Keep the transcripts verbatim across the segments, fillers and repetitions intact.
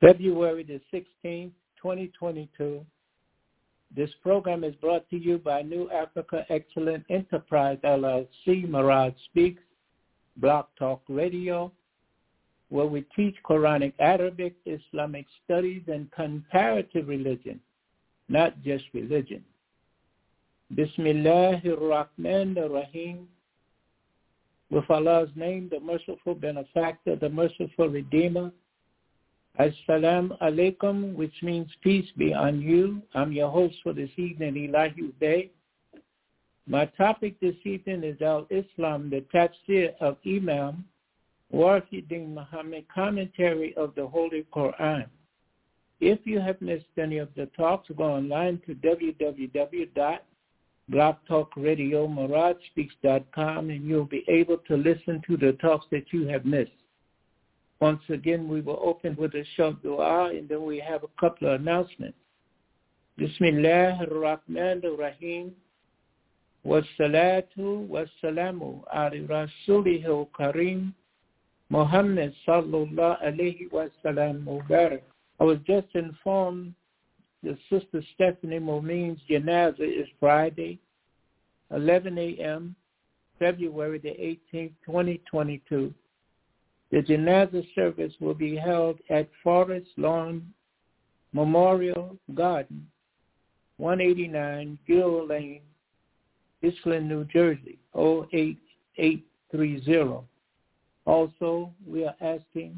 February the sixteenth, twenty twenty-two. This program is brought to you by New Africa Excellent Enterprise, L L C, Mirage Speaks, Blog Talk Radio, where we teach Quranic, Arabic, Islamic studies, and comparative religion, not just religion. Bismillahir Rahmanir Rahim. With Allah's name, the merciful benefactor, the merciful redeemer. Assalamu alaikum, which means peace be on you. I'm your host for this evening, Elijah Day. My topic this evening is Al-Islam, the tafsir of Imam Wahiduddin Muhammad, commentary of the Holy Quran. If you have missed any of the talks, go online to w w w dot blog talk radio mirage speaks dot com and you'll be able to listen to the talks that you have missed. Once again, we will open with a short dua, and then we have a couple of announcements. Bismillahir Rahmanir Rahim. Wassalatu wassalamu ala rasulihil kareem Muhammad sallallahu alayhi wa sallam mubarak. I was just informed that Sister Stephanie Momin's Janazah is Friday, eleven a.m., February the eighteenth, twenty twenty-two. The Janazah service will be held at Forest Lawn Memorial Garden, one eighty-nine Gill Lane, Iselin, New Jersey, oh eight eight three zero. Also, we are asking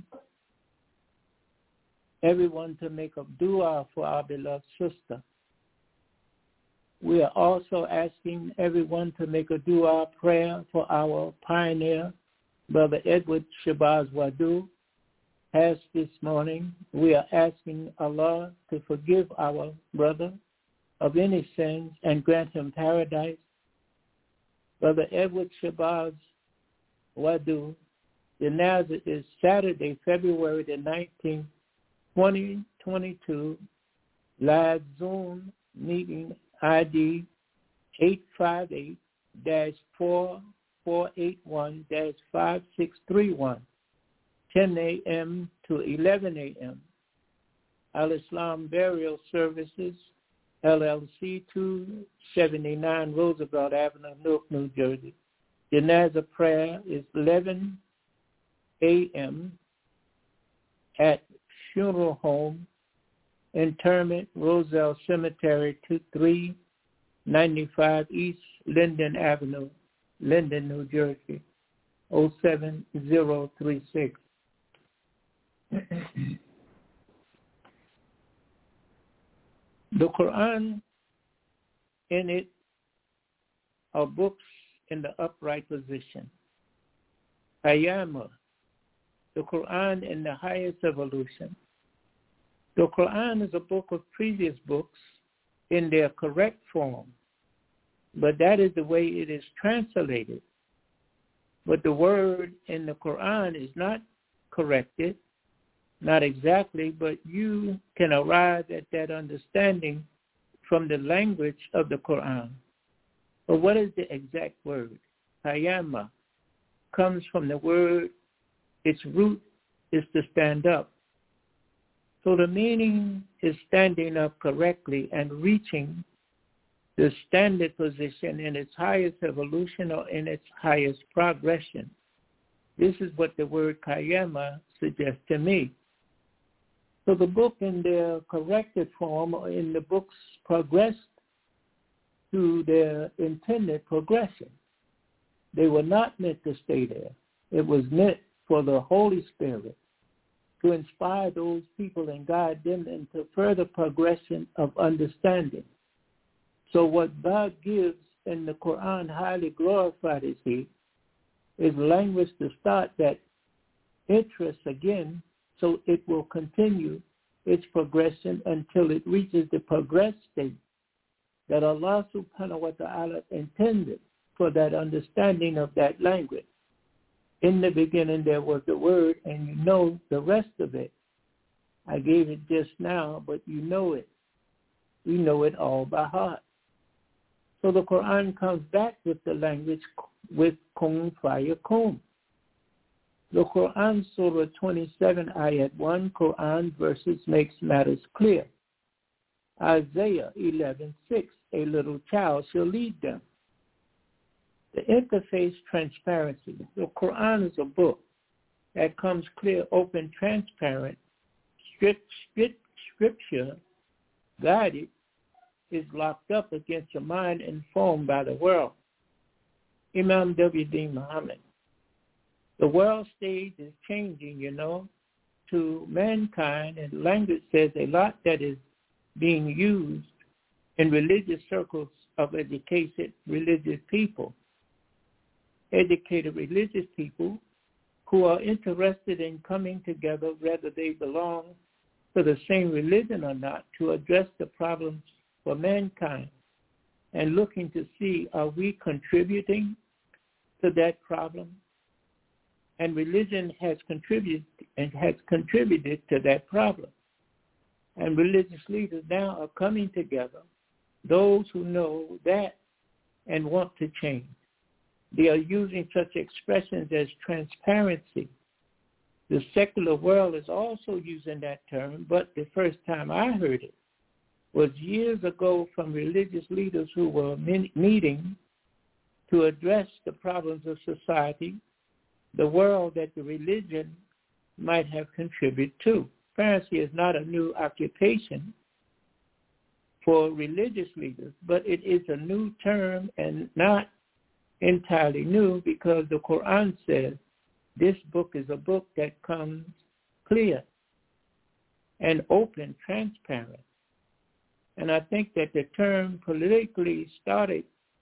everyone to make a dua for our beloved sister. We are also asking everyone to make a dua prayer for our pioneer, Brother Edward Shabazz Wadu, passed this morning. We are asking Allah to forgive our brother of any sins and grant him paradise. Brother Edward Shabazz Wadu, the Janazah is Saturday, February the nineteenth, twenty twenty-two, live Zoom meeting I D eight five eight dash four four eight one dash five six three one, ten a.m. to eleven a.m. Al-Islam Burial Services, L L C, two seventy-nine Roosevelt Avenue, Newark, New Jersey. Janazah prayer is eleven a.m. at Funeral Home, Interment, Roselle Cemetery, two three nine five East Linden Avenue, Linden, New Jersey, oh seven zero three six. The Quran, in it are books in the upright position. Qiyamah, the Quran in the highest evolution. The Quran is a book of previous books in their correct form, but that is the way it is translated. But the word in the Quran is not corrected, not exactly, but you can arrive at that understanding from the language of the Quran. But what is the exact word? Qiyamah comes from the word, its root is to stand up. So the meaning is standing up correctly and reaching the standard position in its highest evolution or in its highest progression. This is what the word Qiyamah suggests to me. So the book in their corrected form, or in the books, progressed to their intended progression. They were not meant to stay there. It was meant for the Holy Spirit to inspire those people and guide them into further progression of understanding. So what God gives in the Quran, highly glorified is He, is language to start that interest again, so it will continue its progression until it reaches the progressed state that Allah subhanahu wa ta'ala intended for that understanding of that language. In the beginning there was the word, and you know the rest of it. I gave it just now, but you know it. You know it all by heart. So the Quran comes back with the language with kun fayakun. The Quran, Surah twenty-seven, Ayat one, Quran verses makes matters clear. Isaiah eleven six, a little child shall lead them. The interface transparency. The Quran is a book that comes clear, open, transparent, strict, strict scripture, guided, is locked up against a mind informed by the world. Imam W D Muhammad. The world stage is changing, you know, to mankind, and language says a lot that is being used in religious circles of educated religious people. Educated religious people who are interested in coming together, whether they belong to the same religion or not, to address the problems for mankind, and looking to see, are we contributing to that problem? And religion has contributed and has contributed to that problem. And religious leaders now are coming together, those who know that and want to change. They are using such expressions as transparency. The secular world is also using that term, but the first time I heard it was years ago from religious leaders who were meeting to address the problems of society, the world that the religion might have contributed to. Transparency is not a new occupation for religious leaders, but it is a new term and not entirely new, because the Quran says this book is a book that comes clear and open, transparent. And I think that the term politically started,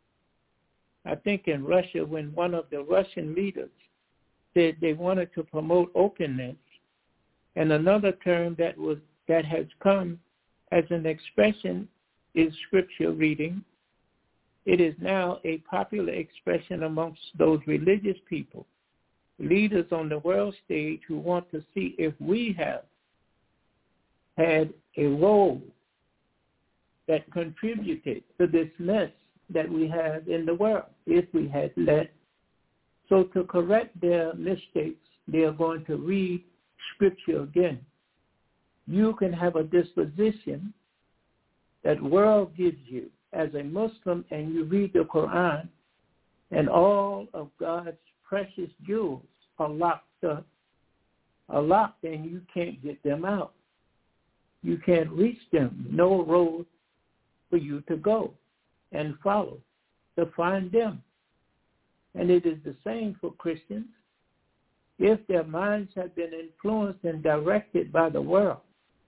I think, in Russia, when one of the Russian leaders said they wanted to promote openness. And another term that was that has come as an expression is scripture reading. It is now a popular expression amongst those religious people, leaders on the world stage, who want to see if we have had a role that contributed to this mess that we have in the world, if we had let. So to correct their mistakes, they are going to read scripture again. You can have a disposition that world gives you as a Muslim, and you read the Quran, and all of God's precious jewels are locked up, are locked, and you can't get them out. You can't reach them. No road for you to go and follow to find them. And it is the same for Christians. If their minds have been influenced and directed by the world,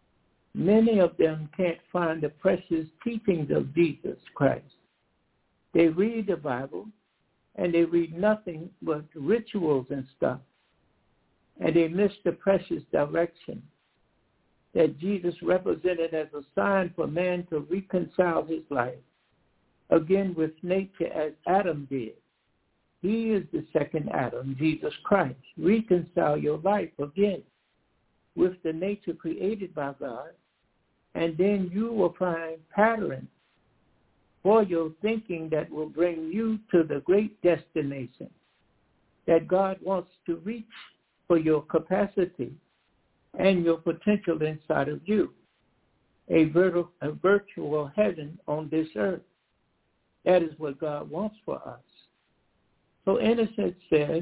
many of them can't find the precious teachings of Jesus Christ. They read the Bible, and they read nothing but rituals and stuff, and they miss the precious direction that Jesus represented as a sign for man to reconcile his life again with nature, as Adam did. He is the second Adam, Jesus Christ. Reconcile your life again with the nature created by God, and then you will find patterns for your thinking that will bring you to the great destination that God wants to reach for your capacity and your potential inside of you, a, virtual, a virtual heaven on this earth. That is what God wants for us. So innocence says,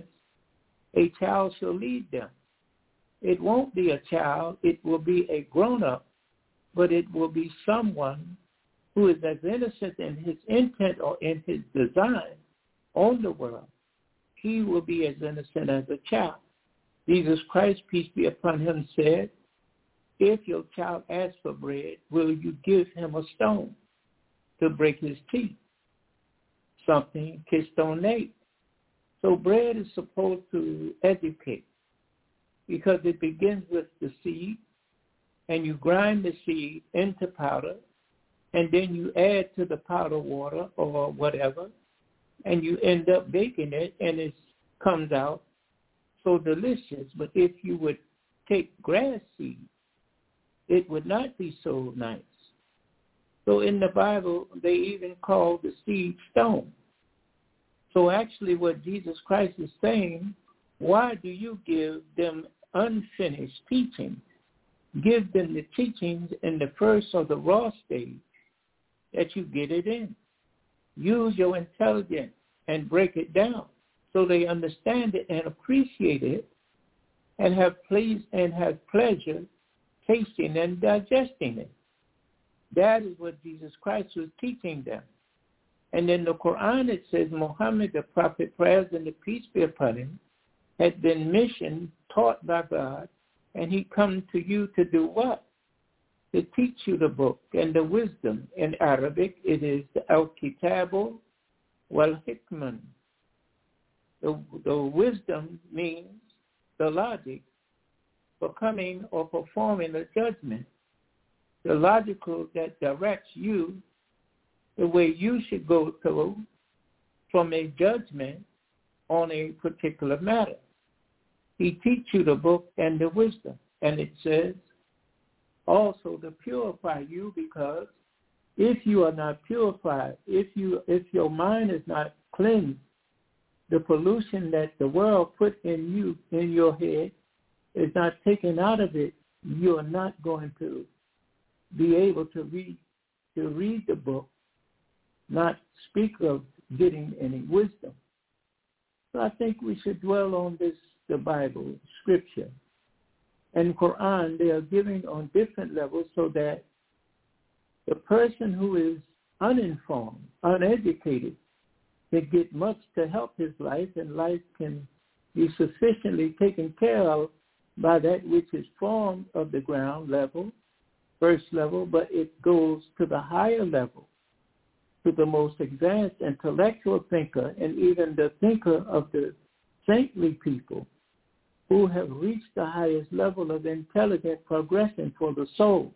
a child shall lead them. It won't be a child, it will be a grown-up, but it will be someone who is as innocent in his intent or in his design on the world. He will be as innocent as a child. Jesus Christ, peace be upon him, said, if your child asks for bread, will you give him a stone to break his teeth? Something kistonate. So bread is supposed to educate, because it begins with the seed, and you grind the seed into powder, and then you add to the powder water or whatever, and you end up baking it, and it comes out so delicious. But if you would take grass seed, it would not be so nice. So in the Bible, they even call the seed stone. So actually what Jesus Christ is saying Why do you give them unfinished teaching? Give them the teachings in the first or the raw stage that you get it in. Use your intelligence and break it down so they understand it and appreciate it and have pleased and have pleasure tasting and digesting it. That is what Jesus Christ was teaching them. And in the Quran it says Muhammad, the prophet, prayers and the peace be upon him, had been mission taught by God, and he come to you to do what? To teach you the book and the wisdom. In Arabic, it is the al-kitabu wal-hikman. The, the wisdom means the logic for coming or performing a judgment. The logical that directs you the way you should go through from a judgment on a particular matter. He teach you the book and the wisdom. And it says also to purify you, because if you are not purified, if you if your mind is not cleansed, the pollution that the world put in you, in your head, is not taken out of it, you are not going to be able to read to read the book, not speak of getting any wisdom. So I think we should dwell on this, the Bible, Scripture, and Quran. They are giving on different levels so that the person who is uninformed, uneducated, can get much to help his life, and life can be sufficiently taken care of by that which is formed of the ground level, first level, but it goes to the higher level, to the most advanced intellectual thinker, and even the thinker of the saintly people who have reached the highest level of intelligent progression for the soul.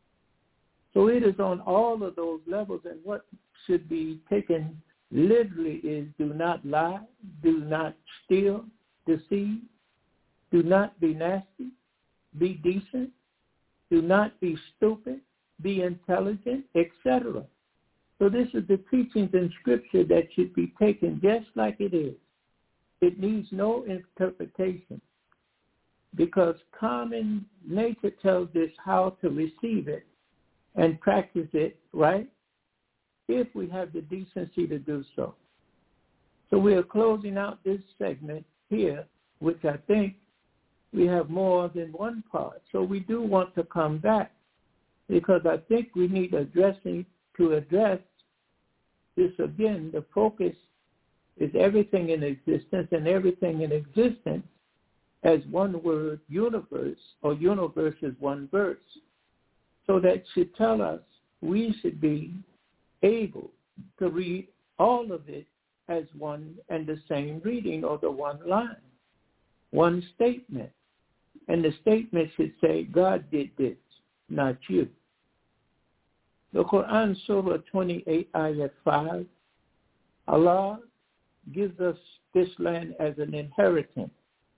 So it is on all of those levels, and what should be taken literally is do not lie, do not steal, deceive, do not be nasty, be decent, do not be stupid, be intelligent, et cetera. So this is the teachings in Scripture that should be taken just like it is. It needs no interpretation, because common nature tells us how to receive it and practice it, right? If we have the decency to do so. So we are closing out this segment here, which I think we have more than one part. So we do want to come back, because I think we need addressing to address this again. The focus is everything in existence, and everything in existence as one word, universe, or universe is one verse. So that should tell us we should be able to read all of it as one and the same reading, or the one line, one statement. And the statement should say, God did this, not you. The Quran, Surah twenty-eight, Ayat five, Allah gives us this land as an inheritance.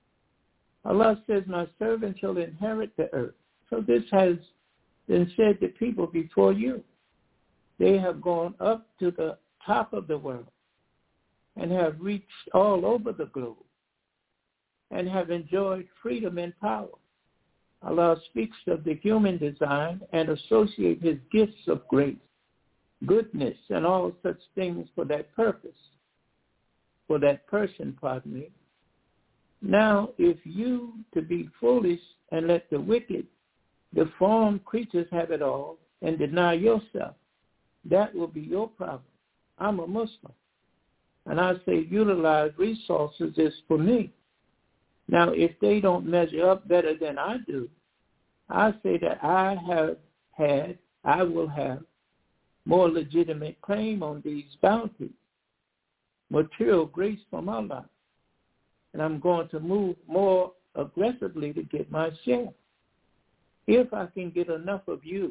Allah says, my servant shall inherit the earth. So this has been said to people before you. They have gone up to the top of the world and have reached all over the globe and have enjoyed freedom and power. Allah speaks of the human design and associates his gifts of grace, goodness, and all such things for that purpose, for that person, pardon me. Now, if you to be foolish and let the wicked, deformed creatures have it all and deny yourself, that will be your problem. I'm a Muslim, and I say utilize resources is for me. Now, if they don't measure up better than I do, I say that I have had, I will have more legitimate claim on these bounties, material grace from Allah. And I'm going to move more aggressively to get my share. If I can get enough of you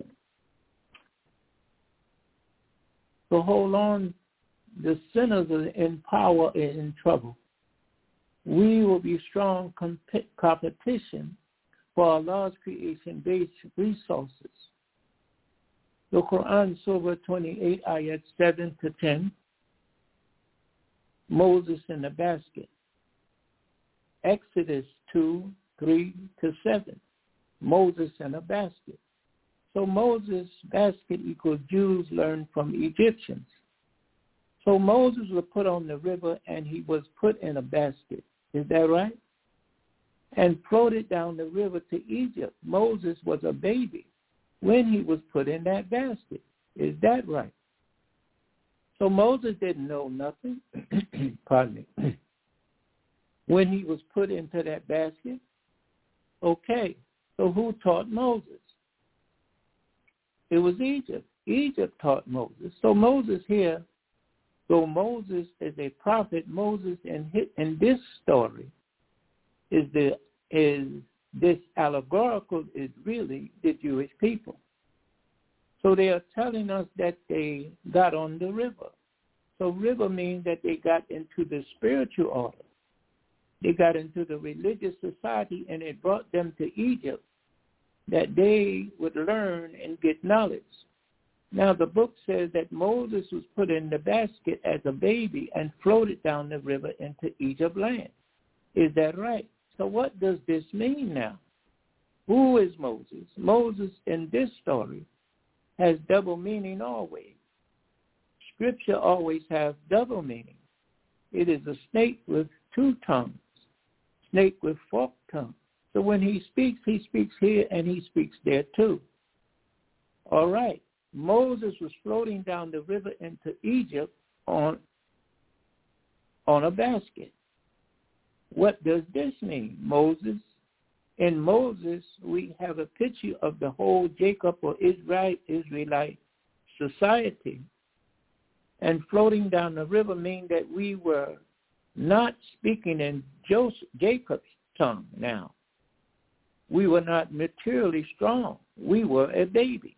to hold on, the sinners are in power and in trouble. We will be strong comp- competition for Allah's creation-based resources. The Quran, Surah twenty-eight, Ayat seven to ten, Moses in the basket. Exodus two, three to seven. Moses in a basket. So Moses' basket equals Jews learned from Egyptians. So Moses was put on the river and he was put in a basket. Is that right? And floated down the river to Egypt. Moses was a baby when he was put in that basket. Is that right? So Moses didn't know nothing, pardon me, when he was put into that basket. Okay, so who taught Moses? It was Egypt. Egypt taught Moses. So Moses here, though Moses is a prophet, Moses in, in this story is the is this allegorical is really the Jewish people. So they are telling us that they got on the river. So river means that they got into the spiritual order. They got into the religious society, and it brought them to Egypt that they would learn and get knowledge. Now the book says that Moses was put in the basket as a baby and floated down the river into Egypt land. Is that right? So what does this mean now? Who is Moses? Moses in this story has double meaning always. Scripture always has double meaning. It is a snake with two tongues, snake with forked tongue. So when he speaks, he speaks here and he speaks there too. All right. Moses was floating down the river into Egypt on, on a basket. What does this mean? Moses, in Moses, we have a picture of the whole Jacob or Israel, Israelite society. And floating down the river means that we were not speaking in Joseph, Jacob's tongue now. We were not materially strong. We were a baby.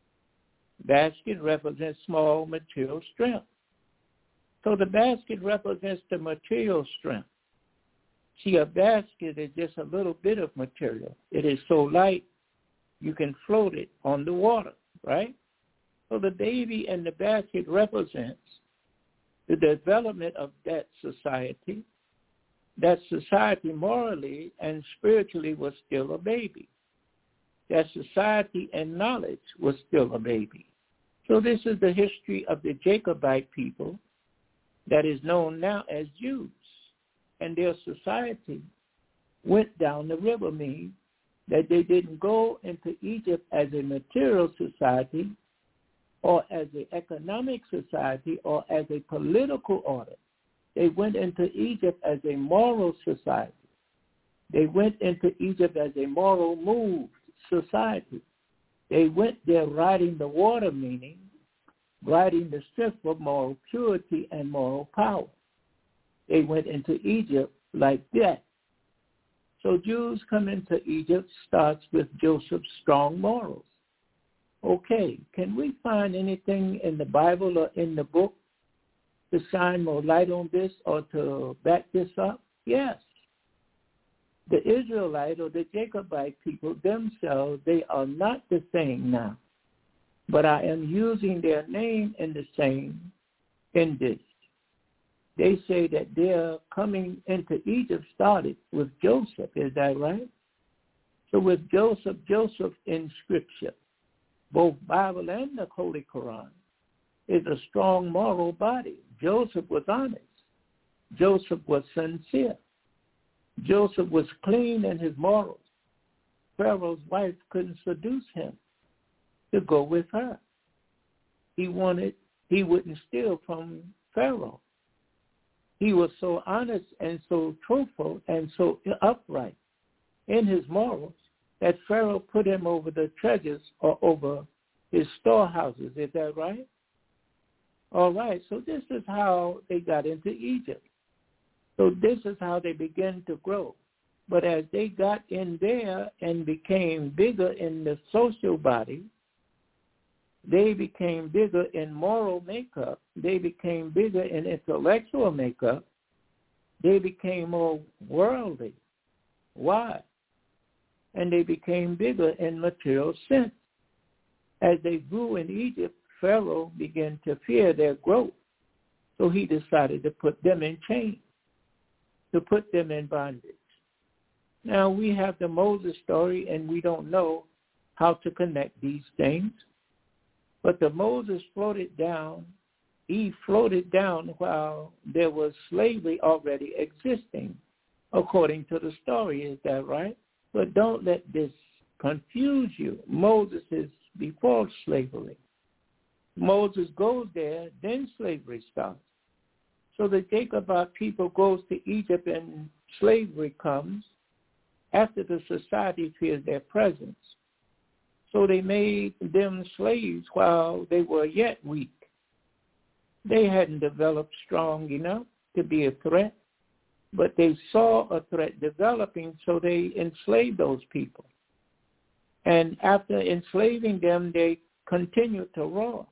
Basket represents small material strength. So the basket represents the material strength. See, a basket is just a little bit of material. It is so light you can float it on the water, right? So the baby in the basket represents the development of that society. That society morally and spiritually was still a baby. That society and knowledge was still a baby. So this is the history of the Jacobite people that is known now as Jews. And their society went down the river, means that they didn't go into Egypt as a material society or as an economic society or as a political order. They went into Egypt as a moral society. They went into Egypt as a moral moved society. They went there riding the water, meaning riding the strip of moral purity and moral power. They went into Egypt like that. So Jews come into Egypt starts with Joseph's strong morals. Okay, can we find anything in the Bible or in the book to shine more light on this or to back this up? Yes. The Israelite or the Jacobite people themselves, they are not the same now. But I am using their name in the same in this. They say that their coming into Egypt started with Joseph. Is that right? So with Joseph, Joseph in Scripture, both Bible and the Holy Quran, is a strong moral body. Joseph was honest. Joseph was sincere. Joseph was clean in his morals. Pharaoh's wife couldn't seduce him to go with her. He wanted, he wouldn't steal from Pharaoh. He was so honest and so truthful and so upright in his morals that Pharaoh put him over the treasures or over his storehouses. Is that right? All right, so this is how they got into Egypt. So this is how they began to grow. But as they got in there and became bigger in the social body, they became bigger in moral makeup. They became bigger in intellectual makeup. They became more worldly. Why? And they became bigger in material sense. As they grew in Egypt, Pharaoh began to fear their growth. So he decided to put them in chains, to put them in bondage. Now, we have the Moses story, and we don't know how to connect these things. But the Moses floated down, he floated down while there was slavery already existing, according to the story. Is that right? But don't let this confuse you. Moses is before slavery. Moses goes there, then slavery starts. So the Jacobite people goes to Egypt and slavery comes after the society fears their presence. So they made them slaves while they were yet weak. They hadn't developed strong enough to be a threat, but they saw a threat developing, so they enslaved those people. And after enslaving them, they continued to rule.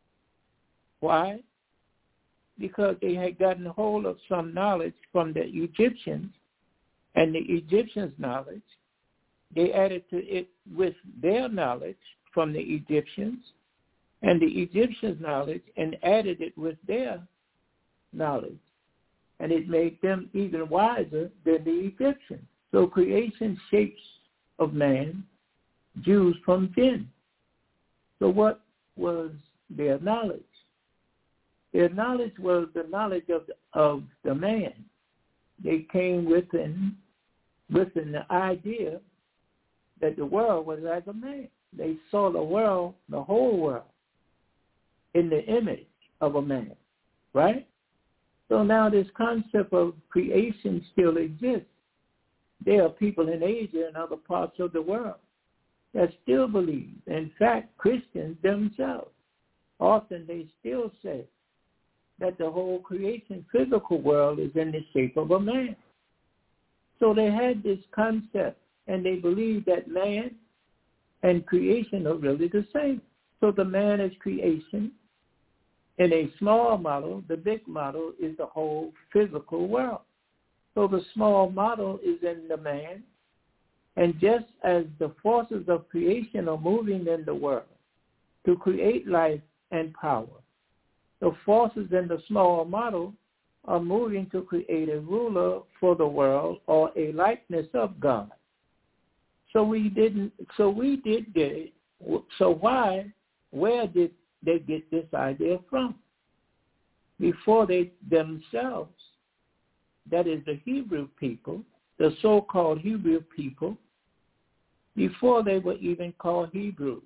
Why? Because they had gotten hold of some knowledge from the Egyptians, and the Egyptians' knowledge, they added to it with their knowledge from the Egyptians, and the Egyptians' knowledge, and added it with their knowledge. And it made them even wiser than the Egyptians. So creation shapes of man, Jews from jinn. So what was their knowledge? Their knowledge was the knowledge of the, of the man. They came within, within the idea that the world was as a man. They saw the world, the whole world, in the image of a man, right? So now this concept of creation still exists. There are people in Asia and other parts of the world that still believe. In fact, Christians themselves, often they still say that the whole creation physical world is in the shape of a man. So they had this concept, and they believe that man and creation are really the same. So the man is creation. In a small model, the big model is the whole physical world. So the small model is in the man. And just as the forces of creation are moving in the world to create life and power, the forces in the small model are moving to create a ruler for the world or a likeness of God. So we didn't, so we did get it. So why, where did they get this idea from? Before they themselves, that is the Hebrew people, the so-called Hebrew people, before they were even called Hebrews,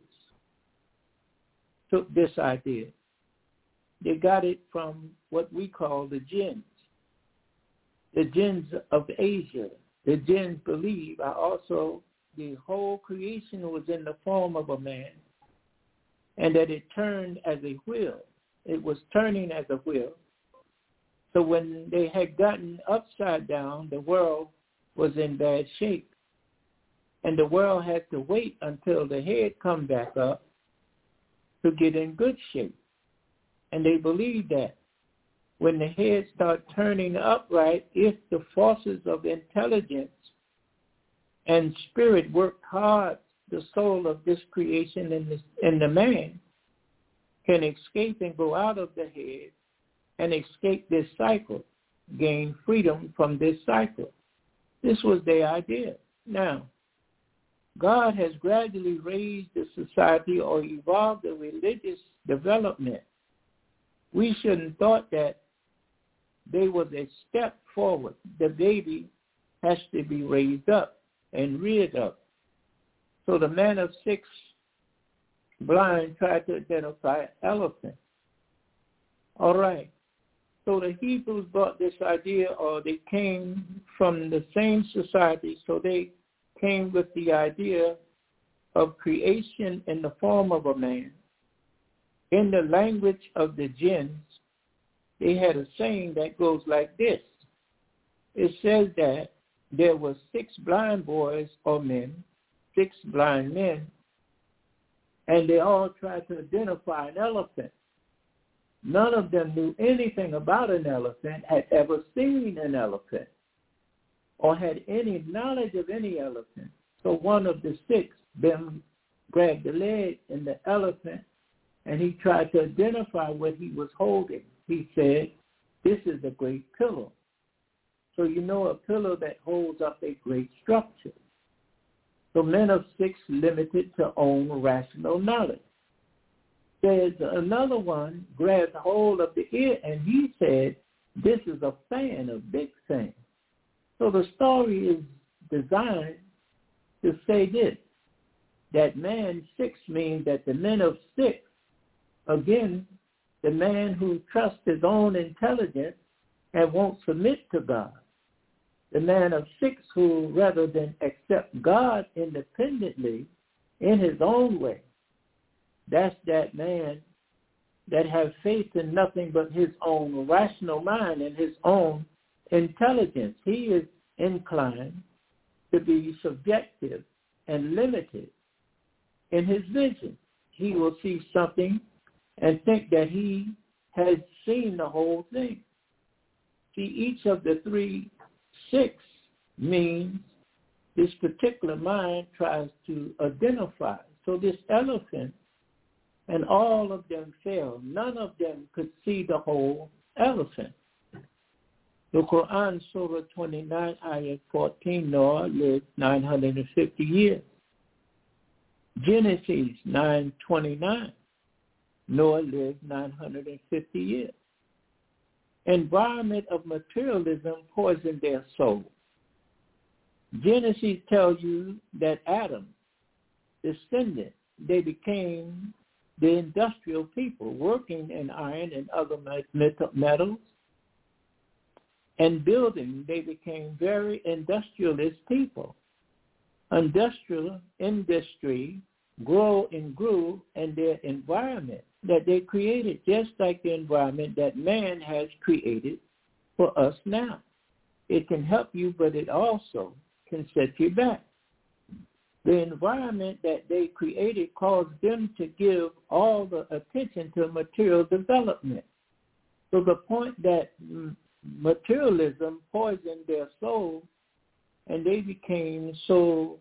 took this idea. They got it from what we call the jinns. The jinns of Asia. The jinns believe are also the whole creation was in the form of a man, and that it turned as a wheel. It was turning as a wheel. So when they had gotten upside down, the world was in bad shape. And the world had to wait until the head come back up to get in good shape. And they believed that when the head start turning upright, if the forces of intelligence and spirit worked hard, the soul of this creation and the, and the man can escape and go out of the head and escape this cycle, gain freedom from this cycle. This was their idea. Now, God has gradually raised the society or evolved the religious development. We shouldn't have thought that there was a step forward. The baby has to be raised up and reared up. So the man of six blind tried to identify an elephant. All right. So the Hebrews brought this idea, or they came from the same society, so they came with the idea of creation in the form of a man. In the language of the jinns, they had a saying that goes like this. It says that there were six blind boys or men, six blind men, and they all tried to identify an elephant. None of them knew anything about an elephant, had ever seen an elephant, or had any knowledge of any elephant. So one of the six, them grabbed the leg in the elephant, and he tried to identify what he was holding. He said, "This is a great pillow." So you know a pillar that holds up a great structure. So men of six limited to own rational knowledge. There's another one grabbed hold of the ear and he said, this is a fan of big things. So the story is designed to say this, that man six means that the men of six, again, the man who trusts his own intelligence and won't submit to God. The man of six who, rather than accept God independently in his own way, that's that man that has faith in nothing but his own rational mind and his own intelligence. He is inclined to be subjective and limited in his vision. He will see something and think that he has seen the whole thing. See, each of the three six means this particular mind tries to identify. So this elephant, and all of them failed. None of them could see the whole elephant. The Quran, Surah twenty-nine, Ayat fourteen, Noah lived nine hundred fifty years. Genesis nine twenty-nine, Noah lived nine hundred fifty years. Environment of materialism poisoned their soul. Genesis tells you that Adam, descendant, they became the industrial people, working in iron and other metals, and building, they became very industrialist people. Industrial industry grow and grew in their environment that they created, just like the environment that man has created for us now. It can help you, but it also can set you back. The environment that they created caused them to give all the attention to material development. So the point that materialism poisoned their soul, and they became so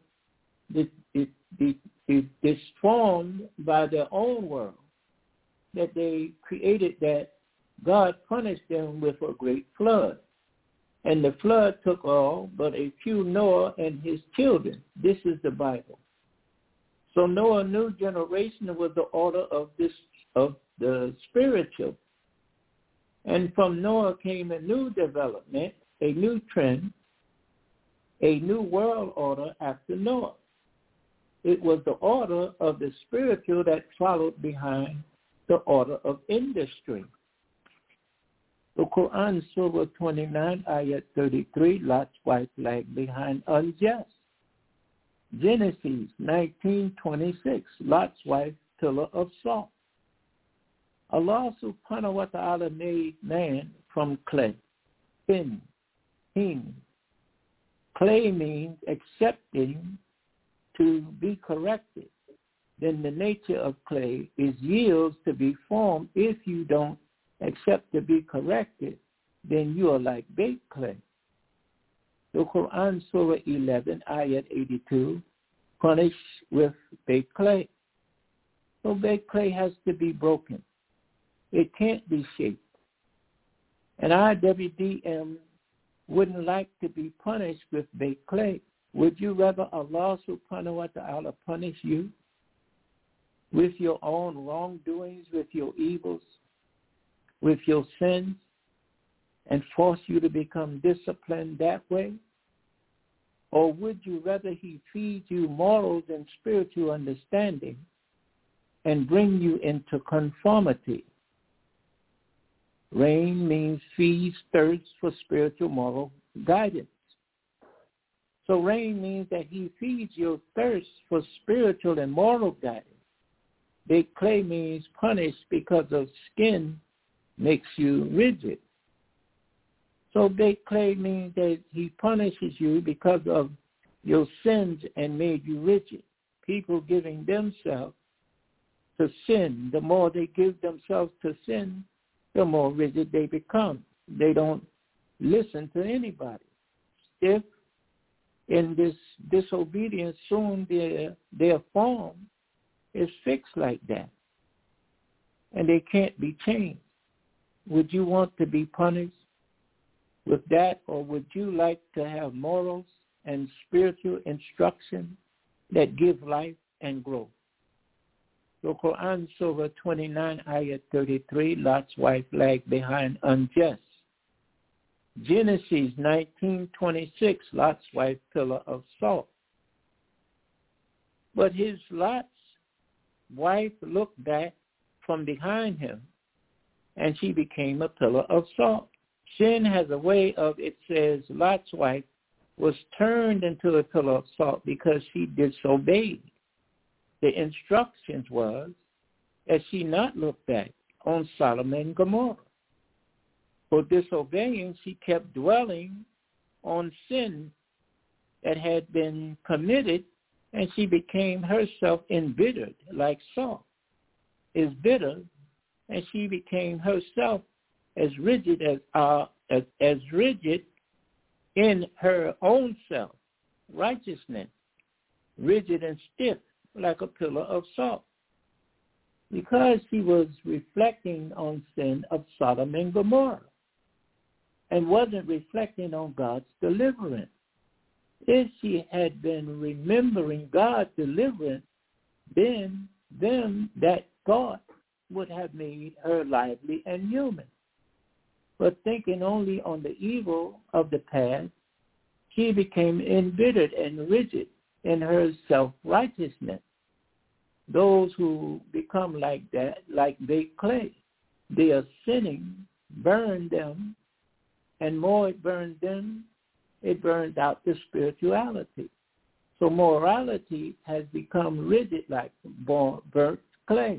disformed by their own world that they created that God punished them with a great flood. And the flood took all but a few, Noah and his children. This is the Bible. So Noah's new generation was the order of this of the spiritual. And from Noah came a new development, a new trend, a new world order after Noah. It was the order of the spiritual that followed behind the order of industry. The Quran, Surah twenty-nine, Ayat thirty-three, Lot's wife lagged behind unjust. Genesis nineteen twenty-six, Lot's wife, pillar of salt. Allah subhanahu wa ta'ala made man from clay, thin, heen. Clay means accepting to be corrected. Then the nature of clay is yields to be formed. If you don't accept to be corrected, then you are like baked clay. The Quran, Surah eleven, Ayat eighty-two, punish with baked clay. So baked clay has to be broken. It can't be shaped. And I W D M wouldn't like to be punished with baked clay. Would you rather Allah subhanahu wa ta'ala punish you with your own wrongdoings, with your evils, with your sins, and force you to become disciplined that way? Or would you rather he feed you morals and spiritual understanding and bring you into conformity? Rain means feeds thirst for spiritual moral guidance. So rain means that he feeds your thirst for spiritual and moral guidance. Baked clay means punished because of skin makes you rigid. So baked clay means that he punishes you because of your sins and made you rigid. People giving themselves to sin, the more they give themselves to sin, the more rigid they become. They don't listen to anybody. If in this disobedience, soon their, their form is fixed like that, and they can't be changed. Would you want to be punished with that, or would you like to have morals and spiritual instruction that give life and growth? So Quran Surah twenty-nine, Ayat thirty-three, Lot's wife lagged behind unjust. Genesis nineteen twenty-six, Lot's wife pillar of salt. But his Lot's wife looked back from behind him, and she became a pillar of salt. Sin has a way of, it says, Lot's wife was turned into a pillar of salt because she disobeyed. The instructions was that she not look back on Sodom and Gomorrah. For disobeying, she kept dwelling on sin that had been committed, and she became herself embittered, like salt is bitter, and she became herself as rigid as uh, as, as rigid in her own self, righteousness, rigid and stiff like a pillar of salt, because she was reflecting on sin of Sodom and Gomorrah and wasn't reflecting on God's deliverance. If she had been remembering God's deliverance, then them that thought would have made her lively and human. But thinking only on the evil of the past, she became embittered and rigid in her self-righteousness. Those who become like that, like baked clay, they are sinning, burn them, and more it burns them, it burns out the spirituality. So morality has become rigid like burnt clay.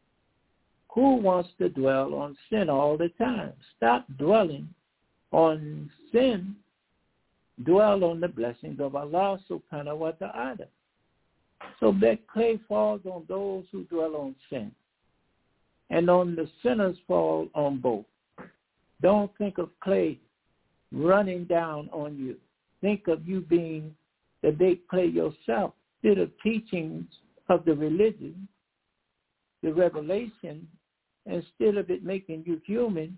Who wants to dwell on sin all the time? Stop dwelling on sin. Dwell on the blessings of Allah subhanahu wa ta'ala. So that clay falls on those who dwell on sin, and on the sinners fall on both. Don't think of clay running down on you. Think of you being the baked clay yourself. Instead of teachings of the religion, the revelation, instead of it making you human,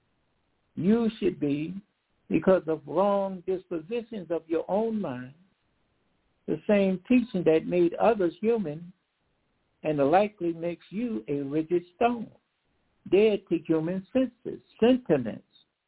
you should be, because of wrong dispositions of your own mind, the same teaching that made others human and likely makes you a rigid stone, dead to human senses, sentiments.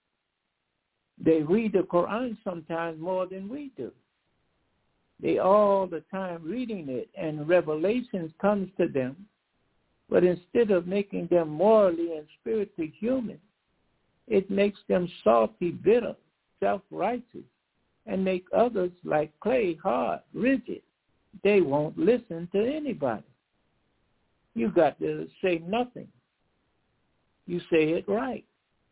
They read the Quran sometimes more than we do. They all the time reading it, and revelations comes to them, but instead of making them morally and spiritually human, it makes them salty, bitter, self-righteous, and make others like clay, hard, rigid. They won't listen to anybody. You got to say nothing. You say it right.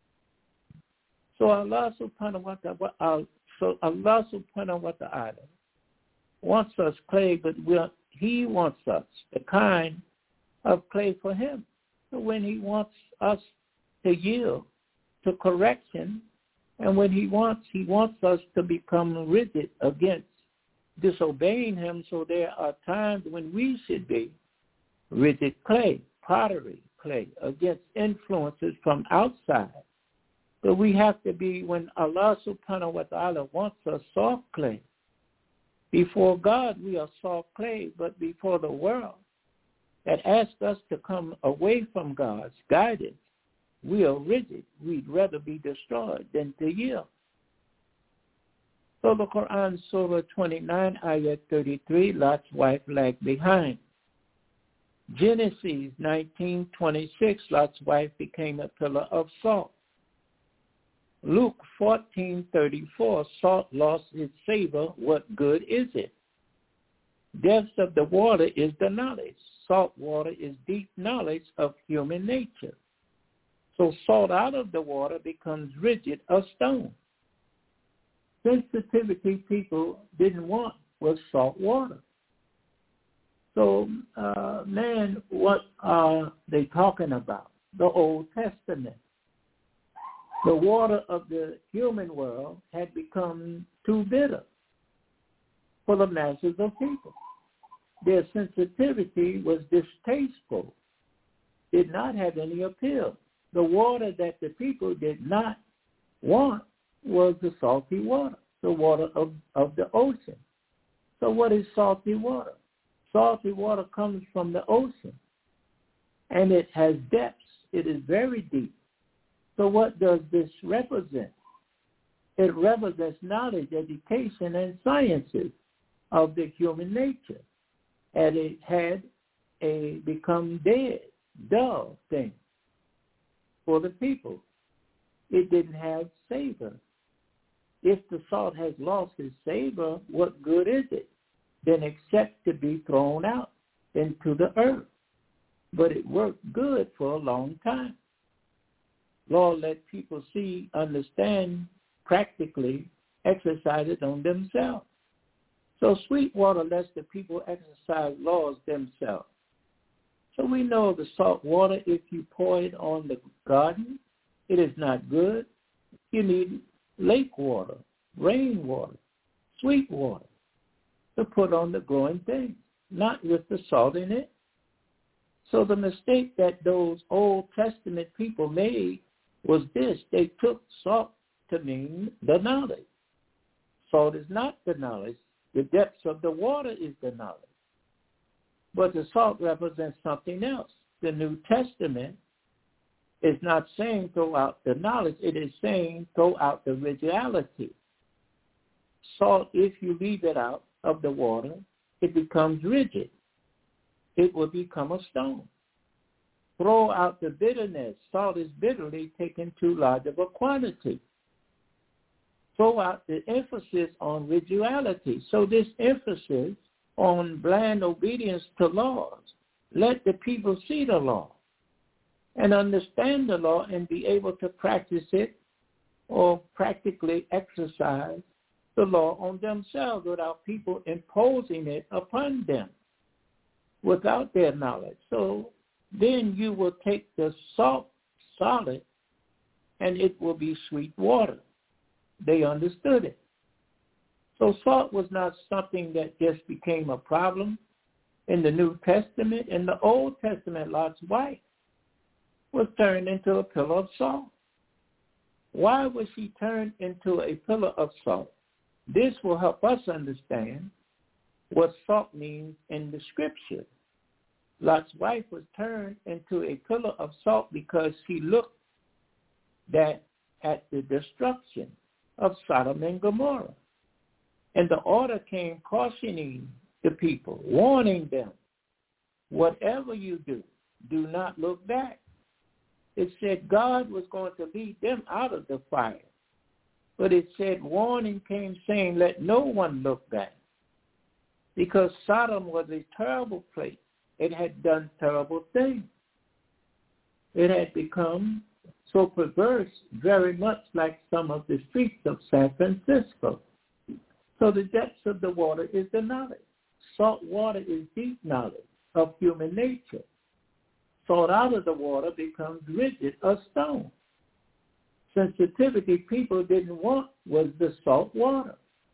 So Allah subhanahu wa ta'ala, so Allah subhanahu wa ta'ala wants us clay, but we're, he wants us the kind of clay for him. So when he wants us to yield to correction, and when he wants, he wants us to become rigid against disobeying him. So there are times when we should be rigid clay, pottery clay, against influences from outside. But we have to be, when Allah subhanahu wa ta'ala wants us soft clay. Before God, we are soft clay, but before the world that asks us to come away from God's guidance, we are rigid. We'd rather be destroyed than to yield. So the Quran, Surah twenty-nine, Ayat thirty-three, Lot's wife lagged behind. Genesis nineteen twenty-six, Lot's wife became a pillar of salt. Luke fourteen thirty-four, salt lost its savor, what good is it? Depths of the water is the knowledge. Salt water is deep knowledge of human nature. So salt out of the water becomes rigid, a stone. Sensitivity people didn't want was salt water. So, uh, man, what are they talking about? The Old Testament. The water of the human world had become too bitter for the masses of people. Their sensitivity was distasteful, did not have any appeal. The water that the people did not want was the salty water, the water of, of the ocean. So what is salty water? Salty water comes from the ocean, and it has depths. It is very deep. So what does this represent? It represents knowledge, education, and sciences of the human nature. And it had a become dead, dull thing for the people. It didn't have savor. If the salt has lost its savor, what good is it? Then except to be thrown out into the earth. But it worked good for a long time. Lord, let people see, understand, practically exercise it on themselves. So sweet water lets the people exercise laws themselves. So we know the salt water, if you pour it on the garden, it is not good. You need lake water, rain water, sweet water to put on the growing things, not with the salt in it. So the mistake that those Old Testament people made was this. They took salt to mean the knowledge. Salt is not the knowledge. The depths of the water is the knowledge. But the salt represents something else. The New Testament is not saying throw out the knowledge. It is saying throw out the originality. Salt, if you leave it out of the water, it becomes rigid. It will become a stone. Throw out the bitterness. Salt is bitterly taken too large of a quantity. Throw out the emphasis on rigidity. So this emphasis on bland obedience to laws. Let the people see the law and understand the law and be able to practice it or practically exercise the law on themselves without people imposing it upon them without their knowledge. So then you will take the salt solid and it will be sweet water. They understood it. So salt was not something that just became a problem in the New Testament. In the Old Testament, Lot's wife was turned into a pillar of salt. Why was she turned into a pillar of salt? This will help us understand what salt means in the scripture. Lot's wife was turned into a pillar of salt because she looked that at the destruction of Sodom and Gomorrah. And the order came cautioning the people, warning them, whatever you do, do not look back. It said God was going to lead them out of the fire. But it said warning came saying, let no one look back. Because Sodom was a terrible place. It had done terrible things. It had become so perverse, very much like some of the streets of San Francisco. So the depths of the water is the knowledge. Salt water is deep knowledge of human nature. Salt out of the water becomes rigid, a stone. Sensitivity people didn't want was the salt water.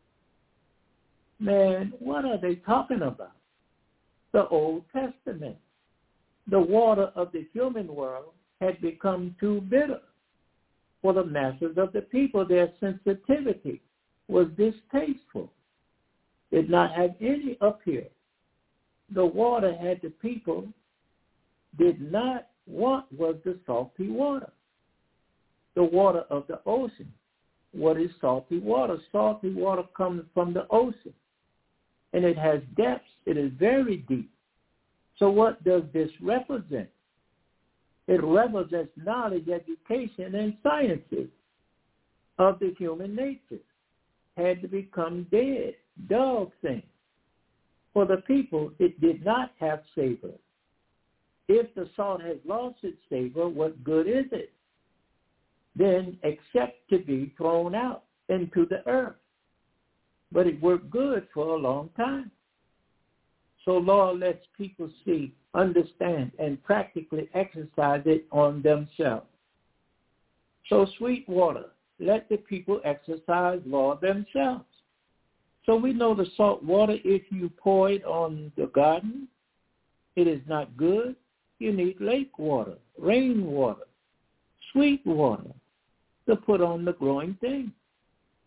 Man, what are they talking about? The Old Testament. The water of the human world had become too bitter for the masses of the people. Their sensitivity was distasteful. Did not have any appeal. The water had the people did not want was the salty water. The water of the ocean. What is salty water? Salty water comes from the ocean. And it has depths. It is very deep. So what does this represent? It represents knowledge, education, and sciences of the human nature. Had to become dead, dull things. For the people, it did not have savor. If the salt has lost its savor, what good is it? Then except to be thrown out into the earth. But it worked good for a long time. So Lord lets people see, understand, and practically exercise it on themselves. So sweet water, let the people exercise law themselves. So we know the salt water, if you pour it on the garden, it is not good. You need lake water, rain water, sweet water to put on the growing thing.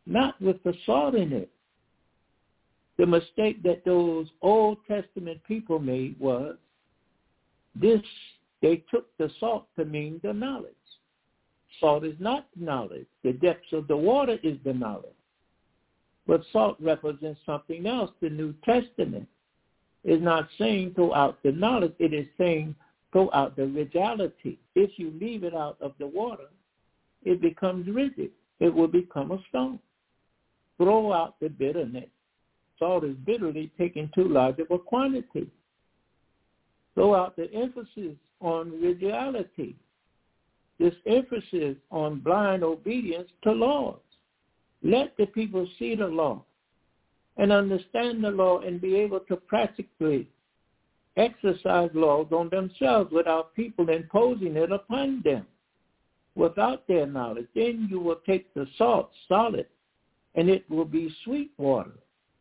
not with the salt in it. The mistake that those Old Testament people made was this, they took the salt to mean the knowledge. Salt is not knowledge. The depths of the water is the knowledge. But salt represents something else. The New Testament is not saying throw out the knowledge. It is saying throw out the rigidity. If you leave it out of the water, it becomes rigid. It will become a stone. Throw out the bitterness. Salt is bitterly taken too large of a quantity. Throw out the emphasis on rigidity. This emphasis on blind obedience to laws. Let the people see the law and understand the law and be able to practically exercise laws on themselves without people imposing it upon them, without their knowledge. Then you will take the salt solid and it will be sweet water.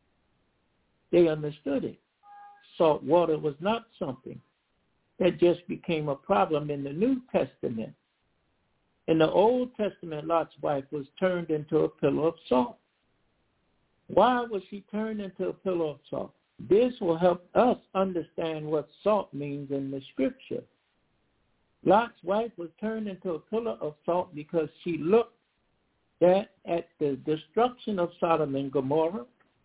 They understood it. Salt water was not something that just became a problem in the New Testament. In the Old Testament, Lot's wife was turned into a pillar of salt. Why was she turned into a pillar of salt? This will help us understand what salt means in the Scripture. Lot's wife was turned into a pillar of salt because she looked at, at the destruction of Sodom and Gomorrah,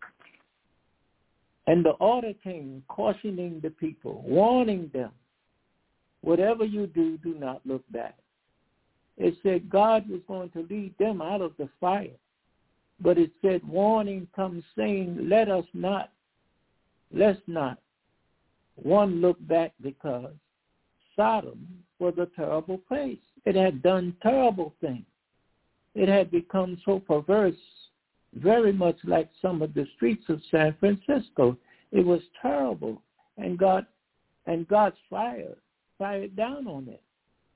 and the order came cautioning the people, warning them, whatever you do, do not look back. It said God was going to lead them out of the fire. But it said warning comes saying, let us not, let's not, one look back, because Sodom was a terrible place. It had done terrible things. It had become so perverse, very much like some of the streets of San Francisco. It was terrible, and God and God's fire fired down on it.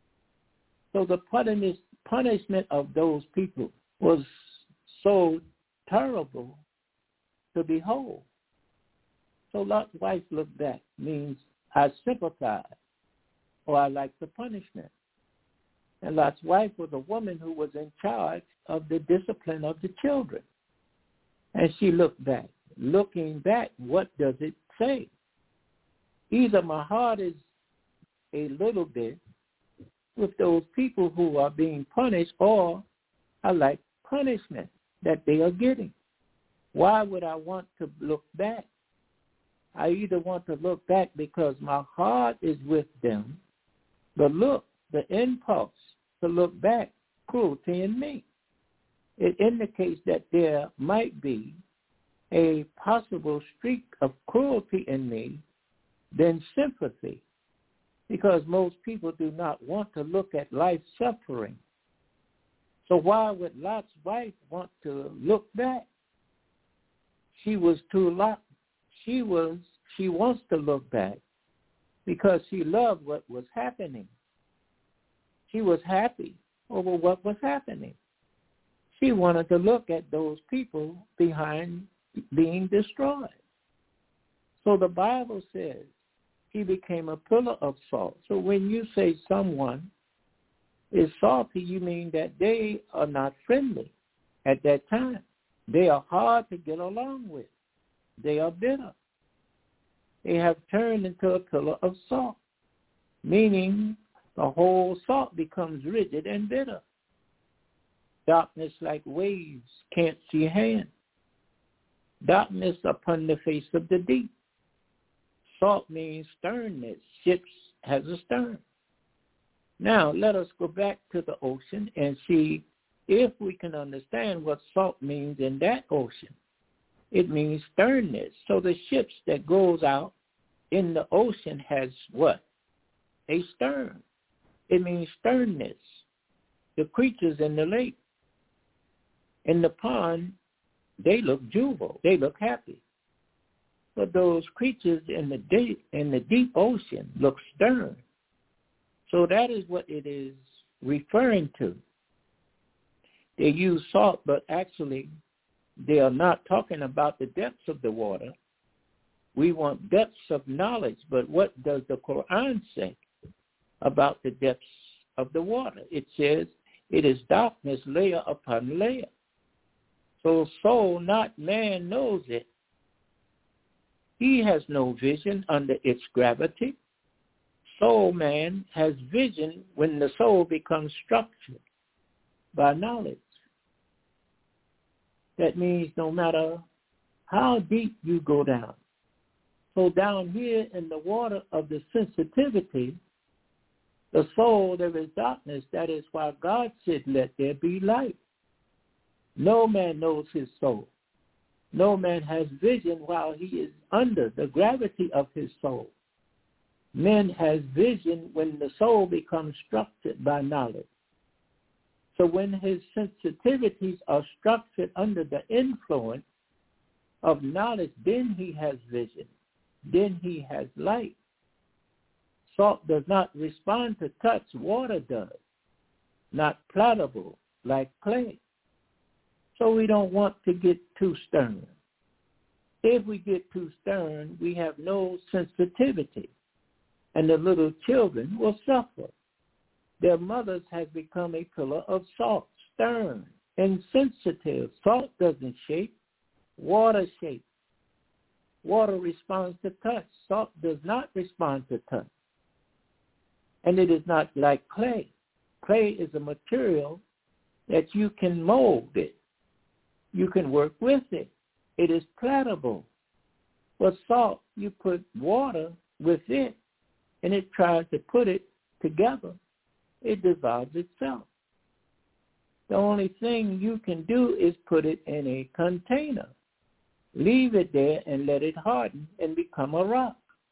So the punishment of those people was so terrible to behold. So Lot's wife looked back means I sympathize, or I like the punishment. And Lot's wife was a woman who was in charge of the discipline of the children. And she looked back. Looking back, what does it say? Either my heart is a little bit with those people who are being punished, or I like punishment that they are getting. Why would I want to look back? I either want to look back because my heart is with them, but look, the impulse to look back, cruelty in me. It indicates that there might be a possible streak of cruelty in me than sympathy, because most people do not want to look at life suffering. So why would Lot's wife want to look back? She was too Lot. She was. She wants to look back because she loved what was happening. She was happy over what was happening. She wanted to look at those people behind being destroyed. So the Bible says he became a pillar of salt. So when you say someone is salty, you mean that they are not friendly at that time. They are hard to get along with. They are bitter. They have turned into a pillar of salt, meaning the whole salt becomes rigid and bitter. Darkness like waves can't see hand. Darkness upon the face of the deep. Salt means sternness. Ships has a stern. Now, let us go back to the ocean and see if we can understand what salt means in that ocean. It means sternness. So the ships that goes out in the ocean has what? A stern. It means sternness. The creatures in the lake, in the pond, they look juvenile. They look happy. But those creatures in the deep, in the deep ocean look stern. So that is what it is referring to. They use salt, but actually they are not talking about the depths of the water. We want depths of knowledge, but what does the Quran say about the depths of the water? It says it is darkness layer upon layer. So soul, not man, knows it. He has no vision under its gravity. Soul man has vision when the soul becomes structured by knowledge. That means no matter how deep you go down. So down here in the water of the sensitivity, the soul, there is darkness. That is why God said, let there be light. No man knows his soul. No man has vision while he is under the gravity of his soul. Man has vision when the soul becomes structured by knowledge. So when his sensitivities are structured under the influence of knowledge, then he has vision. Then he has light. Salt does not respond to touch. Water does. Not pliable like clay. So we don't want to get too stern. If we get too stern, we have no sensitivity. And the little children will suffer. Their mothers have become a pillar of salt, stern, insensitive. Salt doesn't shake. Water shakes. Water responds to touch. Salt does not respond to touch. And it is not like clay. Clay is a material that you can mold it. You can work with it. It is pliable. But salt, you put water with it, and it tries to put it together. It dissolves itself. The only thing you can do is put it in a container. Leave it there and let it harden and become a rock.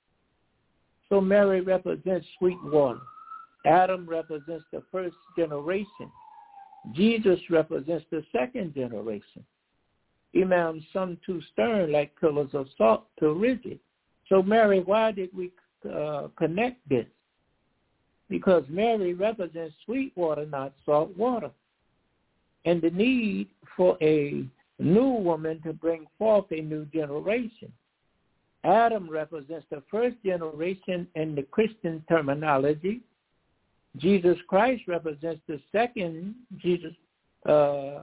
So Mary represents sweet water. Adam represents the first generation. Jesus represents the second generation. Imam, some too stern like pillars of salt, too rigid. So Mary, why did we uh, connect this? Because Mary represents sweet water, not salt water. And the need for a new woman to bring forth a new generation. Adam represents the first generation in the Christian terminology. Jesus Christ represents the second Jesus uh,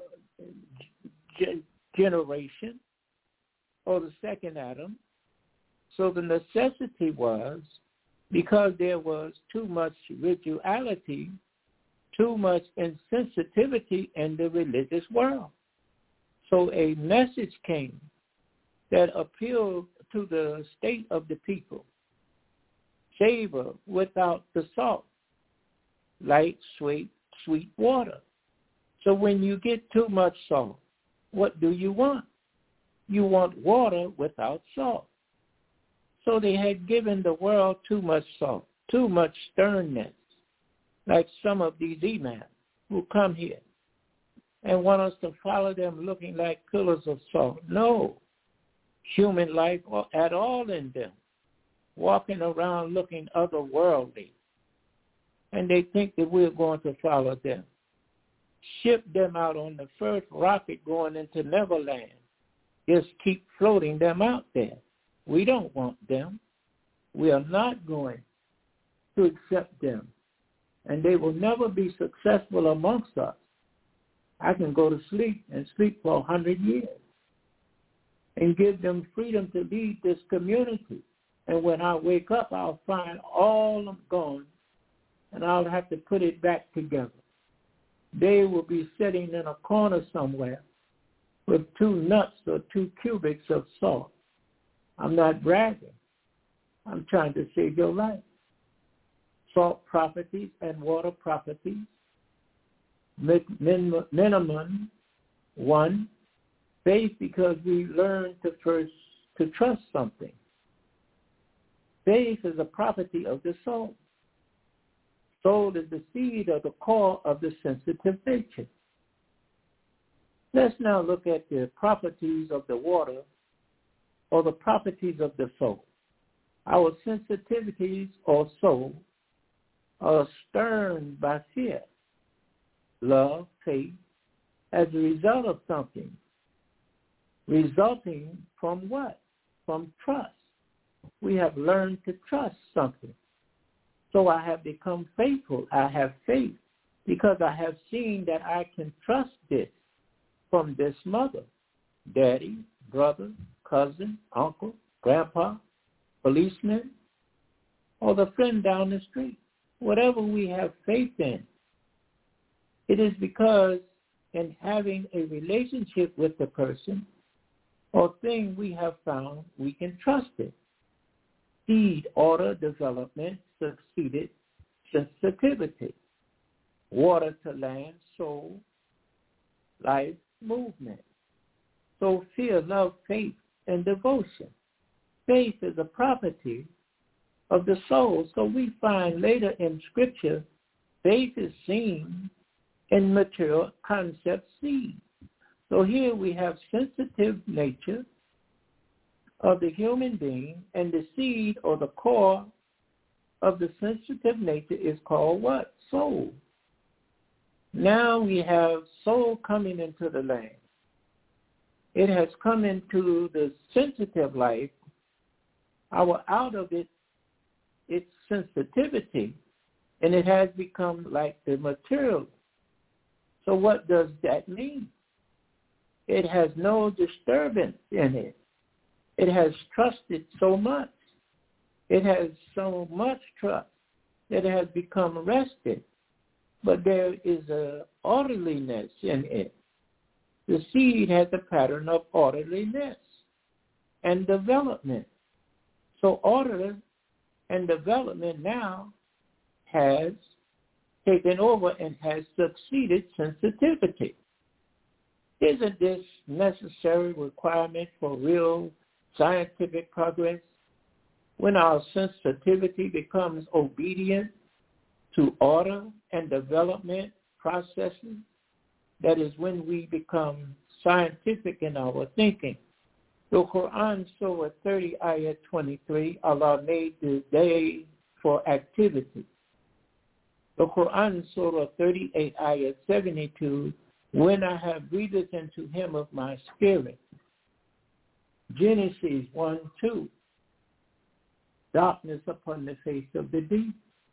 g- generation, or the second Adam. So the necessity was, because there was too much rituality, too much insensitivity in the religious world. So a message came that appealed to the state of the people. Savor without the salt, light, sweet, sweet water. So when you get too much salt, what do you want? You want water without salt. So they had given the world too much salt, too much sternness, like some of these imams who come here and want us to follow them looking like pillars of salt. No, human life at all in them, walking around looking otherworldly. And they think that we're going to follow them. Ship them out on the first rocket going into Neverland. Just keep floating them out there. We don't want them. We are not going to accept them. And they will never be successful amongst us. I can go to sleep and sleep for a hundred years and give them freedom to lead this community. And when I wake up, I'll find all of them gone, and I'll have to put it back together. They will be sitting in a corner somewhere with two nuts or two cubics of salt. I'm not bragging. I'm trying to save your life. Salt properties and water properties. Min- minimum one, faith, because we learn to first to trust something. Faith is a property of the soul. Soul is the seed or the core of the sensitive nature. Let's now look at the properties of the water or the properties of the soul. Our sensitivities or soul are stirred by fear, love, faith, as a result of something. Resulting from what? From trust. We have learned to trust something. So I have become faithful. I have faith because I have seen that I can trust this. from this mother, daddy, brother, cousin, uncle, grandpa, policeman, or the friend down the street. Whatever we have faith in, it is because in having a relationship with the person or thing we have found, we can trust it. Seed, order, development, succeeded, sensitivity. Water to land, soul, life, movement. So fear, love, faith, and devotion. Faith is a property of the soul. So we find later in Scripture, faith is seen in material concept seed. So here we have sensitive nature of the human being, and the seed or the core of the sensitive nature is called what? Soul. Now we have soul coming into the land. It has come into the sensitive life. Our out of it, its sensitivity, and it has become like the material. So what does that mean? It has no disturbance in it. It has trusted so much. It has so much trust that it has become rested. But there is a orderliness in it. The seed has a pattern of orderliness and development. So order and development now has taken over and has succeeded sensitivity. Isn't this necessary requirement for real scientific progress? When our sensitivity becomes obedient to order and development processes, that is when we become scientific in our thinking. The Quran, Surah thirty, Ayat twenty-three, Allah made the day for activity. The Quran, Surah thirty-eight, Ayat seventy-two, when I have breathed into him of my spirit. Genesis one, two, darkness upon the face of the deep.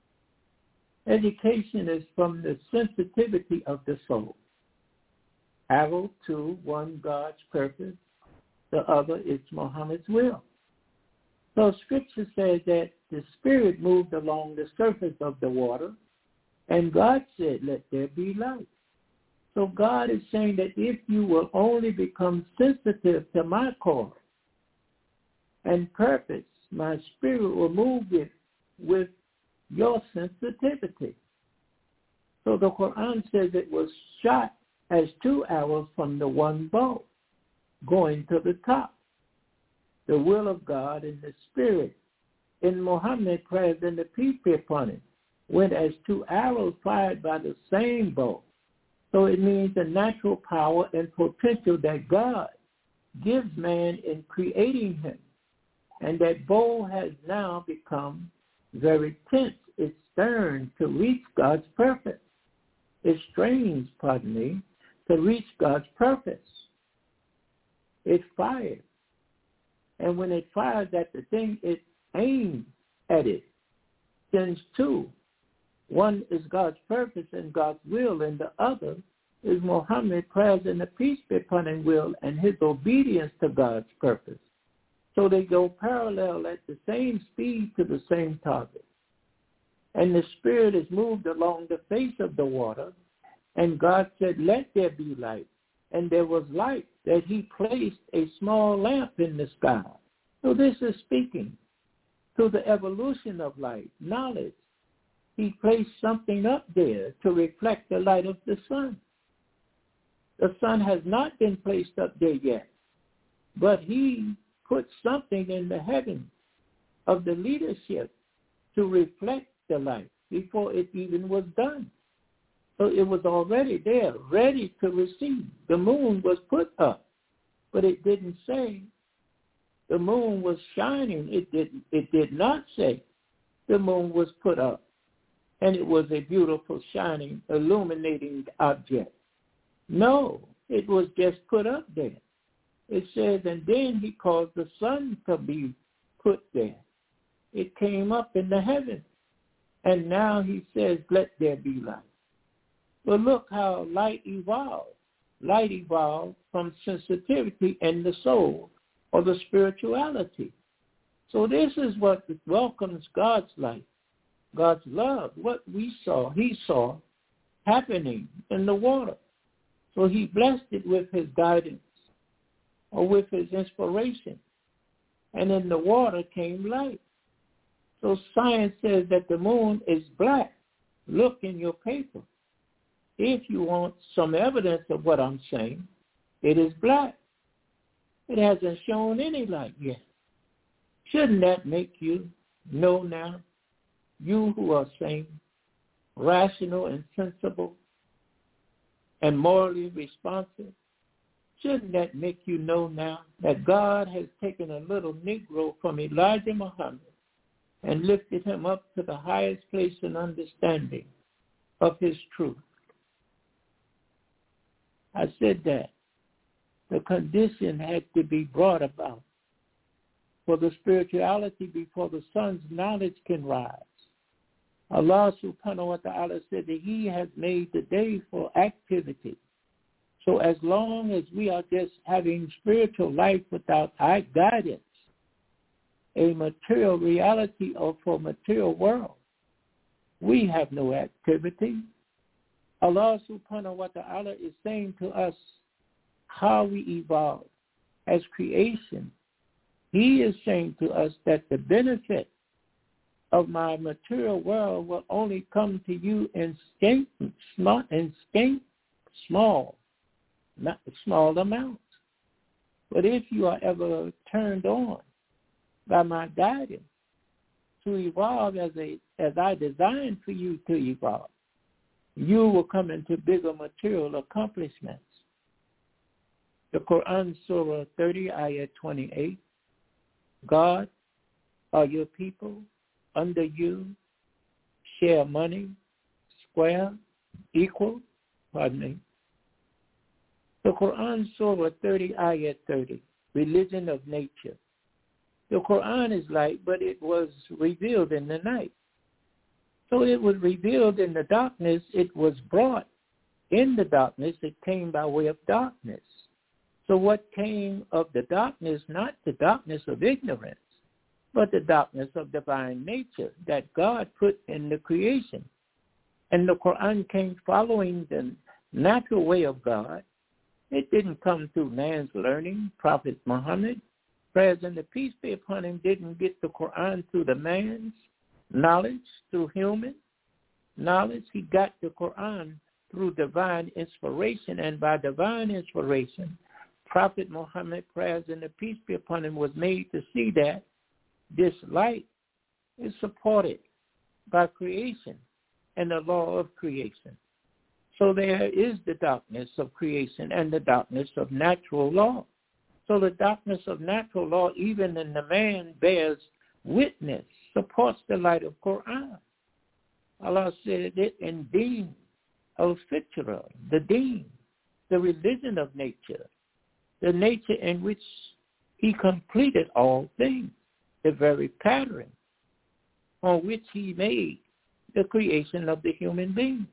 Education is from the sensitivity of the soul. Arrow two, one, God's purpose. The other is Muhammad's will. So Scripture says that the Spirit moved along the surface of the water, and God said, let there be light. So God is saying that if you will only become sensitive to my call and purpose, my Spirit will move with, with your sensitivity. So the Quran says it was shot as two arrows from the one bow, going to the top. The will of God and the Spirit in Muhammad, praise and the peace be upon him, went as two arrows fired by the same bow. So it means the natural power and potential that God gives man in creating him. And that bow has now become very tense. It's stern to reach God's purpose. It's strange, pardon me, to reach God's purpose. It fires. And when it fires at the thing, it aims at it. Sends two. One is God's purpose and God's will, and the other is Muhammad, praise and the peace be upon him, will, and his obedience to God's purpose. So they go parallel at the same speed to the same target. And the Spirit is moved along the face of the water, and God said, let there be light. And there was light, that he placed a small lamp in the sky. So this is speaking to the evolution of light, knowledge. He placed something up there to reflect the light of the sun. The sun has not been placed up there yet, but he put something in the heavens of the leadership to reflect the light before it even was done. So it was already there, ready to receive. The moon was put up, but it didn't say the moon was shining. It did, it did not say the moon was put up, and it was a beautiful, shining, illuminating object. No, it was just put up there. It says, and then he caused the sun to be put there. It came up in the heavens. And now he says, let there be light. But look how light evolved. light evolved from sensitivity in the soul or the spirituality. So this is what welcomes God's light, God's love, what we saw, he saw happening in the water. So he blessed it with his guidance or with his inspiration. And in the water came light. So science says that the moon is black. Look in your paper. If you want some evidence of what I'm saying, it is black. It hasn't shown any light yet. Shouldn't that make you know now, you who are sane, rational and sensible, and morally responsive? Shouldn't that make you know now that God has taken a little Negro from Elijah Muhammad and lifted him up to the highest place in understanding of his truth? I said that the condition had to be brought about for the spirituality before the sun's knowledge can rise. Allah subhanahu wa ta'ala said that he has made the day for activity. So as long as we are just having spiritual life without guidance, a material reality or for material world, we have no activity. Allah subhanahu wa ta'ala is saying to us how we evolve as creation. He is saying to us that the benefit of my material world will only come to you in scant, small, in scant, small, not small amounts. But if you are ever turned on by my guidance to evolve as a as I designed for you to evolve, you will come into bigger material accomplishments. The Quran, Surah thirty, Ayah twenty-eight, God, are your people under you, share money, square, equal, pardon me. The Quran, Surah thirty, Ayah thirty, religion of nature. The Quran is light, but it was revealed in the night. So it was revealed in the darkness. It was brought in the darkness. It came by way of darkness. So what came of the darkness, not the darkness of ignorance, but the darkness of divine nature that God put in the creation. And the Quran came following the natural way of God. It didn't come through man's learning. Prophet Muhammad, praise and the peace be upon him, didn't get the Quran through the man's knowledge, through human knowledge. He got the Quran through divine inspiration, and by divine inspiration, Prophet Muhammad, praise and the peace be upon him, was made to see that this light is supported by creation and the law of creation. So there is the darkness of creation and the darkness of natural law. So the darkness of natural law, even in the man, bears witness, supports the light of Quran. Allah said it in Deen al-Fitra, the Deen, the religion of nature, the nature in which he completed all things, the very pattern on which he made the creation of the human being.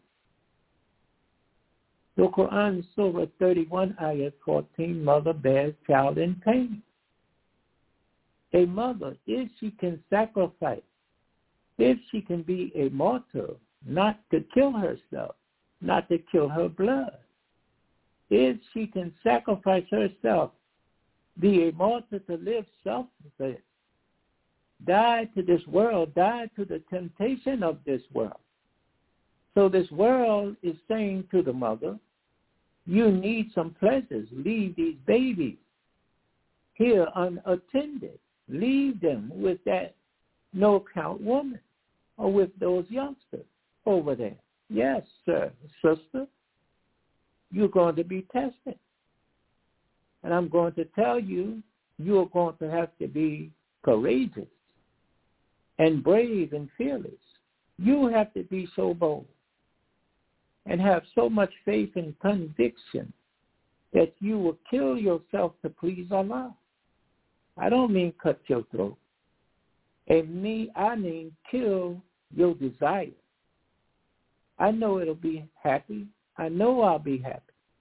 The Quran, Surah thirty-one, Ayah fourteen, mother bears child in pain. A mother, if she can sacrifice, if she can be a martyr, not to kill herself, not to kill her blood, if she can sacrifice herself, be a martyr to live selfless, die to this world, die to the temptation of this world. So this world is saying to the mother, you need some pleasures. Leave these babies here unattended. Leave them with that no-count woman or with those youngsters over there. Yes, sir, sister, you're going to be tested. And I'm going to tell you, you're going to have to be courageous and brave and fearless. You have to be so bold and have so much faith and conviction that you will kill yourself to please Allah. I don't mean cut your throat. And me, I mean kill your desire. I know it'll be happy. I know I'll be happy.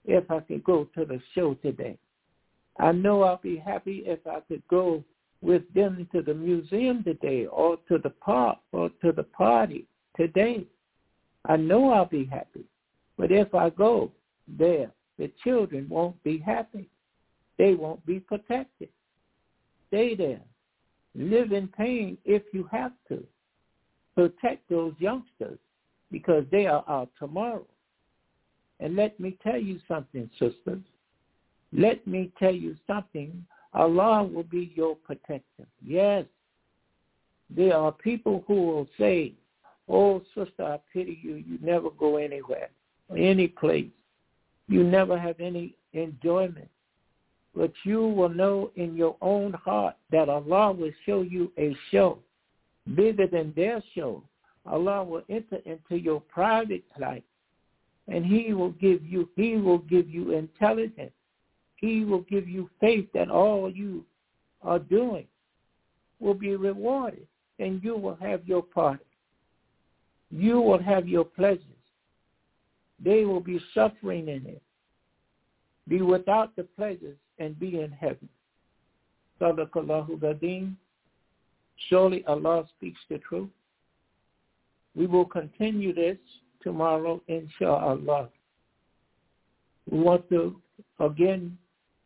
if I could go to the show today. I know I'll be happy if I could go with them to the museum today or to the park or to the party today. I know I'll be happy. But if I go there, the children won't be happy. They won't be protected. Stay there. Live in pain if you have to. Protect those youngsters because they are our tomorrow. And let me tell you something, sisters. Let me tell you something. Allah will be your protector. Yes. There are people who will say, oh, sister, I pity you. You never go anywhere, any place. You never have any enjoyment. But you will know in your own heart that Allah will show you a show bigger than their show. Allah will enter into your private life, and He will give you, He will give you intelligence. He will give you faith that all you are doing will be rewarded, and you will have your party. You will have your pleasures. They will be suffering in it. Be without the pleasures and be in heaven. Sadaqallahu Gadeem. Surely Allah speaks the truth. We will continue this tomorrow, inshallah. We want to again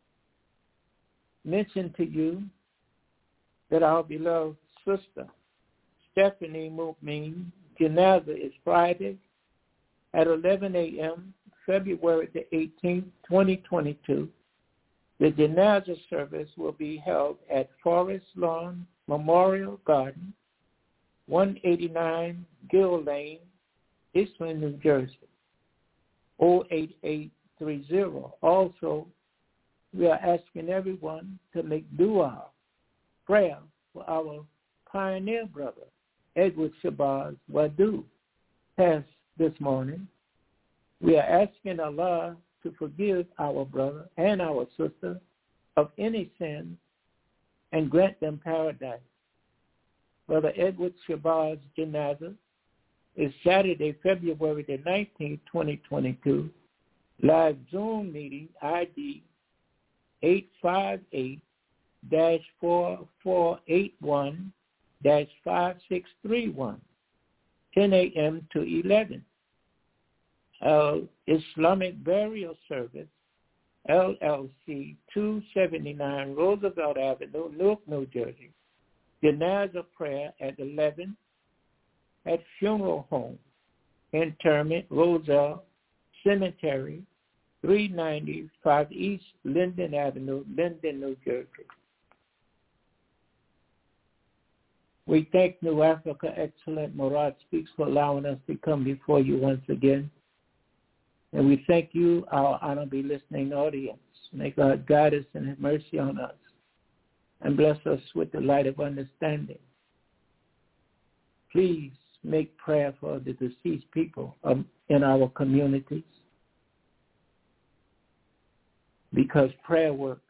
mention to you that our beloved sister, Stephanie Mu'min Janaza, is Friday at eleven a.m., February the eighteenth, twenty twenty-two. The Janaza service will be held at Forest Lawn Memorial Garden, one eighty-nine Gill Lane, Eastland, New Jersey, oh eight eight three zero. Also, we are asking everyone to make dua, prayer for our pioneer brother, Edward Shabazz Wadu, passed this morning. We are asking Allah to forgive our brother and our sister of any sin and grant them paradise. Brother Edward Shabazz Janaza is Saturday, February the nineteenth, twenty twenty-two, live Zoom meeting I D eight five eight dash four four eight one dash five six three one, ten a.m. to eleven. Uh, Islamic Burial Service, L L C, two seventy-nine Roosevelt Avenue, Newark, New Jersey. Janaza prayer at eleven at Funeral Home. Interment, Roselle Cemetery, three ninety-five East Linden Avenue, Linden, New Jersey. We thank New Africa Excellent Murad Speaks for allowing us to come before you once again. And we thank you, our honorable listening audience. May God guide us and have mercy on us and bless us with the light of understanding. Please make prayer for the deceased people um, in our communities, because prayer works.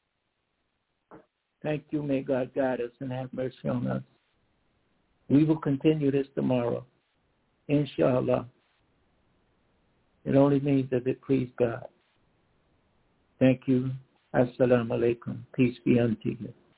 Thank you. May God guide us and have mercy on us. We will continue this tomorrow, inshallah. It only means that it please God. Thank you. Assalamu alaikum. Peace be unto you.